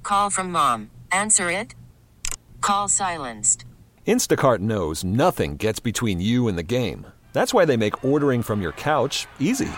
Call from mom. Answer it. Call silenced. Instacart knows nothing gets between you and the game. That's why they make ordering from your couch easy.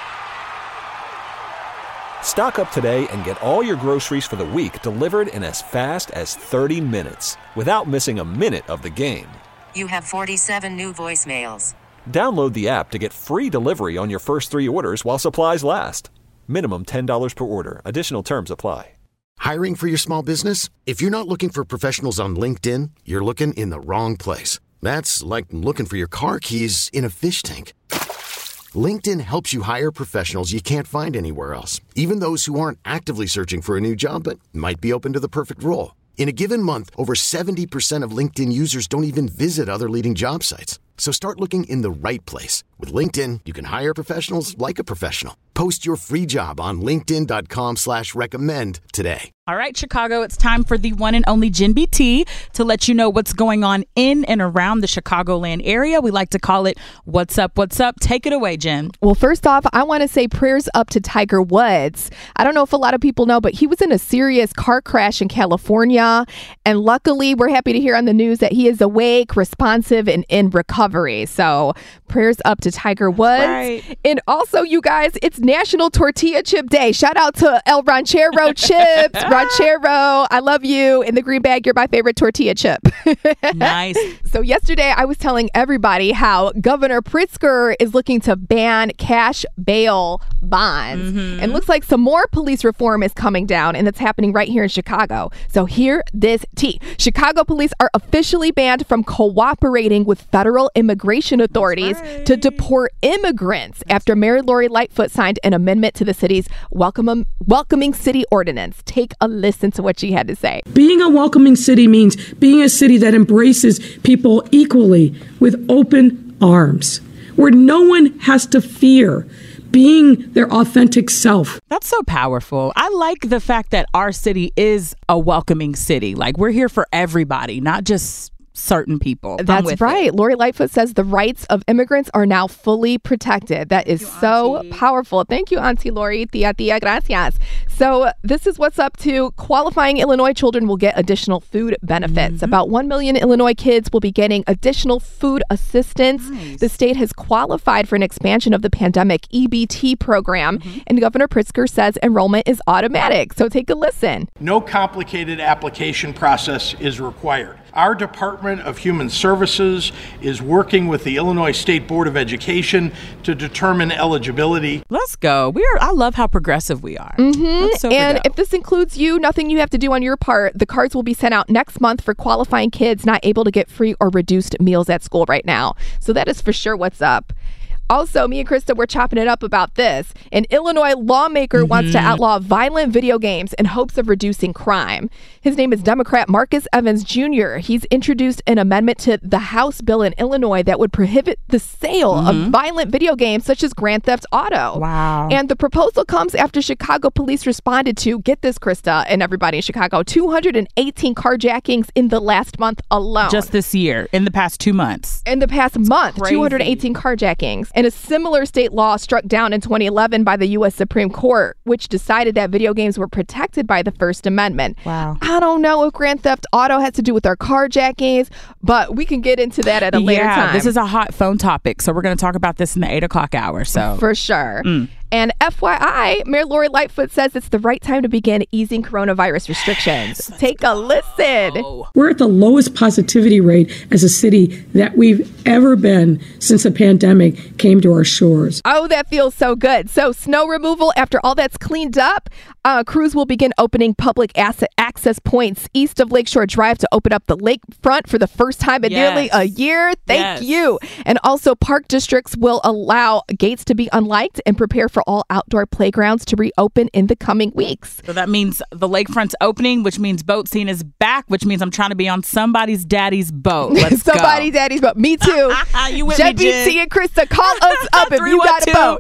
Stock up today and get all your groceries for the week delivered in as fast as 30 minutes without missing a minute of the game. You have 47 new voicemails. Download the app to get free delivery on your first 3 orders while supplies last. Minimum $10 per order. Additional terms apply. Hiring for your small business? If you're not looking for professionals on LinkedIn, you're looking in the wrong place. That's like looking for your car keys in a fish tank. LinkedIn helps you hire professionals you can't find anywhere else, even those who aren't actively searching for a new job but might be open to the perfect role. In a given month, over 70% of LinkedIn users don't even visit other leading job sites. So start looking in the right place. With LinkedIn, you can hire professionals like a professional. Post your free job on linkedin.com/recommend today. All right, Chicago, it's time for the one and only Jen BT to let you know what's going on in and around the Chicagoland area. We like to call it What's Up, What's Up. Take it away, Jen. Well, first off, I want to say prayers up to Tiger Woods. I don't know if a lot of people know, but he was in a serious car crash in California. And luckily, we're happy to hear on the news that he is awake, responsive, and in recovery. So prayers up to Tiger Woods. Right. And also, you guys, it's National Tortilla Chip Day. Shout out to El Ranchero Chips. Ranchero, I love you. In the green bag, you're my favorite tortilla chip. Nice. So yesterday, I was telling everybody how Governor Pritzker is looking to ban cash bail bonds. Mm-hmm. And looks like some more police reform is coming down, and that's happening right here in Chicago. So hear this tea. Chicago police are officially banned from cooperating with federal immigration authorities to deport immigrants after Mayor Lori Lightfoot signed an amendment to the city's welcoming city ordinance. Take a listen to what she had to say. Being a welcoming city means being a city that embraces people equally with open arms, where no one has to fear being their authentic self. That's so powerful. I like the fact that our city is a welcoming city. Like, we're here for everybody, not just certain people. That's right. Lori Lightfoot says the rights of immigrants are now fully protected. That is so powerful. Thank you, Auntie Lori. Tia, gracias. So this is what's up to qualifying Illinois children will get additional food benefits. Mm-hmm. About 1 million Illinois kids will be getting additional food assistance. Nice. The state has qualified for an expansion of the pandemic EBT program, and Governor Pritzker says enrollment is automatic. So take a listen. No complicated application process is required. Our Department of Human Services is working with the Illinois State Board of Education to determine eligibility. Let's go. I love how progressive we are. Mm-hmm. And if this includes you, nothing you have to do on your part. The cards will be sent out next month for qualifying kids not able to get free or reduced meals at school right now. So that is for sure what's up. Also, me and Krista were chopping it up about this. An Illinois lawmaker wants to outlaw violent video games in hopes of reducing crime. His name is Democrat Marcus Evans Jr. He's introduced an amendment to the House bill in Illinois that would prohibit the sale of violent video games such as Grand Theft Auto. Wow. And the proposal comes after Chicago police responded to, get this, Krista, and everybody in Chicago, 218 carjackings in the last month alone. Just this year, in the past 2 months. In the past month, crazy. 218 carjackings. And a similar state law struck down in 2011 by the U.S. Supreme Court, which decided that video games were protected by the First Amendment. Wow. I don't know if Grand Theft Auto has to do with our carjackings, but we can get into that at a later time. This is a hot phone topic, so we're going to talk about this in the 8 o'clock hour. So for sure. And FYI, Mayor Lori Lightfoot says it's the right time to begin easing coronavirus restrictions. Take a listen. We're at the lowest positivity rate as a city that we've ever been since the pandemic came to our shores. Oh, that feels so good. So snow removal, after all that's cleaned up, crews will begin opening public access points east of Lakeshore Drive to open up the lakefront for the first time in nearly a year. Thank you. And also park districts will allow gates to be unlocked and prepare for all outdoor playgrounds to reopen in the coming weeks. So that means the lakefront's opening, which means boat scene is back, which means I'm trying to be on somebody's daddy's boat. Let's go. Somebody's daddy's boat. Me too. You with Jen me, Jen? BT and Krista, call us up if you got a boat.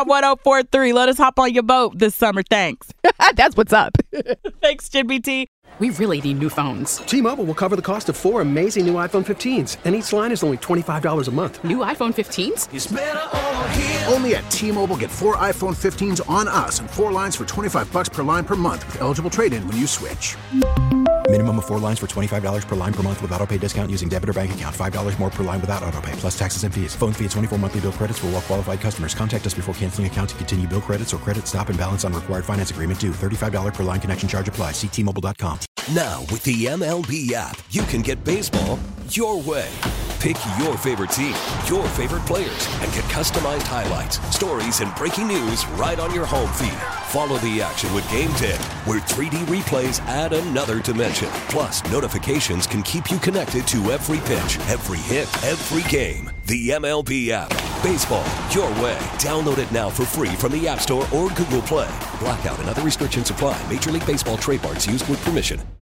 729-1043. Let us hop on your boat this summer. Thanks. That's what's up. Thanks, Jen BT. We really need new phones. T-Mobile will cover the cost of 4 amazing new iPhone 15s, and each line is only $25 a month. New iPhone 15s? It's better over here. Only at T-Mobile, get 4 iPhone 15s on us and 4 lines for $25 per line per month with eligible trade-in when you switch. Minimum of 4 lines for $25 per line per month with autopay discount using debit or bank account. $5 more per line without autopay, plus taxes and fees. Phone fee at 24 monthly bill credits for well-qualified customers. Contact us before canceling account to continue bill credits or credit stop and balance on required finance agreement due. $35 per line connection charge applies. See T-Mobile.com. Now, with the MLB app, you can get baseball your way. Pick your favorite team, your favorite players, and get customized highlights, stories, and breaking news right on your home feed. Follow the action with Game 10, where 3D replays add another dimension. Plus, notifications can keep you connected to every pitch, every hit, every game. The MLB app. Baseball your way. Download it now for free from the App Store or Google Play. Blackout and other restrictions apply. Major League Baseball trademarks used with permission.